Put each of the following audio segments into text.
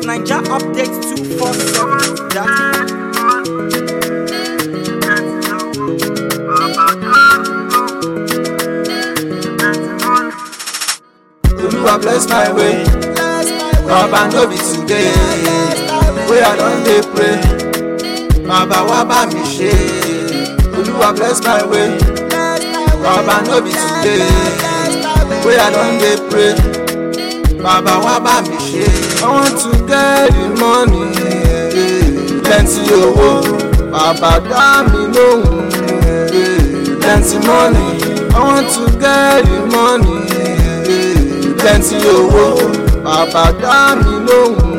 Ninja Update 247. Oluwa bless my way, Baba no be today. Wey I don dey pray, Baba wa bá mi ṣe. Oluwa bless my way, Baba no be today. Wey I don dey pray, Baba wa bá mi ṣe. I want to get the money, plenty owó, Baba dá mi lóhùn. Plenty money, I want to get the money, plenty owó, Baba dá mi lóhùn.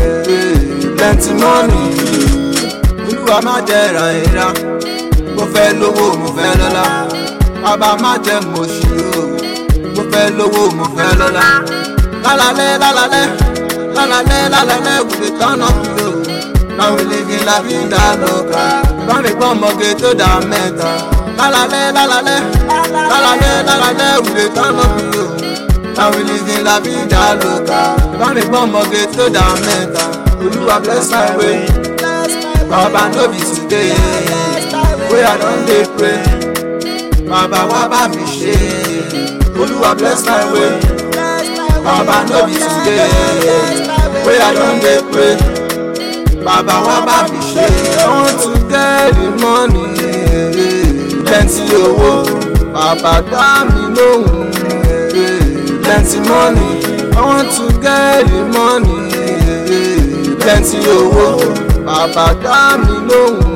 Plenty money, Olúwa má jẹ́ ìrànìra, mo fẹ́ lówó mo fẹ́ lọ́lá. Baba má jẹ́ mo ṣì o, mo fẹ́ lówó mo fẹ́ lọ́lá. Lálálẹ́ lálálẹ́ lálálẹ́ lálálẹ́ we dey turn up yo. Now we living la vida loca, bá mi gbọ́ ọmọge tó dá mẹ́ta. Lálálẹ́ lálálẹ́ lálálẹ́ lálálẹ́ we dey turn up yo. Now we living la vida loca, bá mi gbọ́ ọmọge tó dá mẹ́ta. Olúwa bless my way, Baba no be today. Wey I don dey pray, Baba wa bá mi ṣe. Olúwa bless my way, Baba no be today. Wey I don dey pray, Baba wa bá mi ṣe. I want to get the money, plenty owó, Baba dá mi lóhùn. Plenty money, I want to get the money, plenty owó, Baba dá mi lóhùn.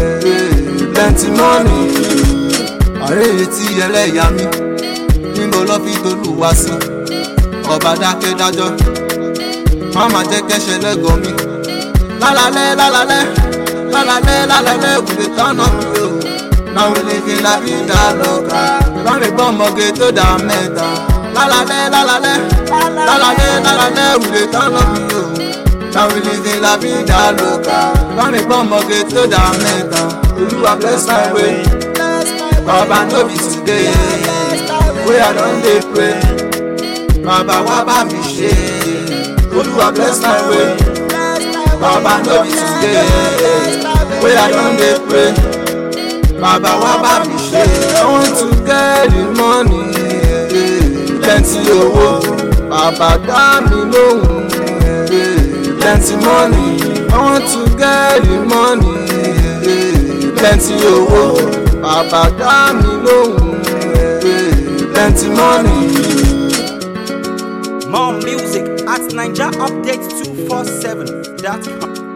Plenty money, àrèrè tí ẹlẹ́yà mi, níbo lọ́ fi t'Olúwa sí? Ọba dákẹ́ dájọ́, má má jẹ́ kẹ́ṣẹ̀ lẹ́gàn mi. Lálálẹ́ lálálẹ́ lálálẹ́ lálálẹ́ we dey turn up yo. Now we living la vida loca, bá mi gbọ́ ọmọge tó dá mẹ́ta. Lálálẹ́ lálálẹ́ lálálẹ́ lálálẹ́ we dey turn up yo. Now we living la vida loca, bá mi gbọ́ ọmọge tó dá mẹ́ta. Olúwa bless my way, Baba no be today. Wey I don dey pray, Baba wa bá mi ṣe. Olúwa bless my way, Baba no be today. Wey I don dey pray, Baba wa bá mi ṣe. I want to get the money, plenty owó, Baba dá mi lóhùn. Plenty money, I want to get the money, plenty owó, Baba dá mi lóhùn. Plenty money. More music at NinjaUpdate247.com.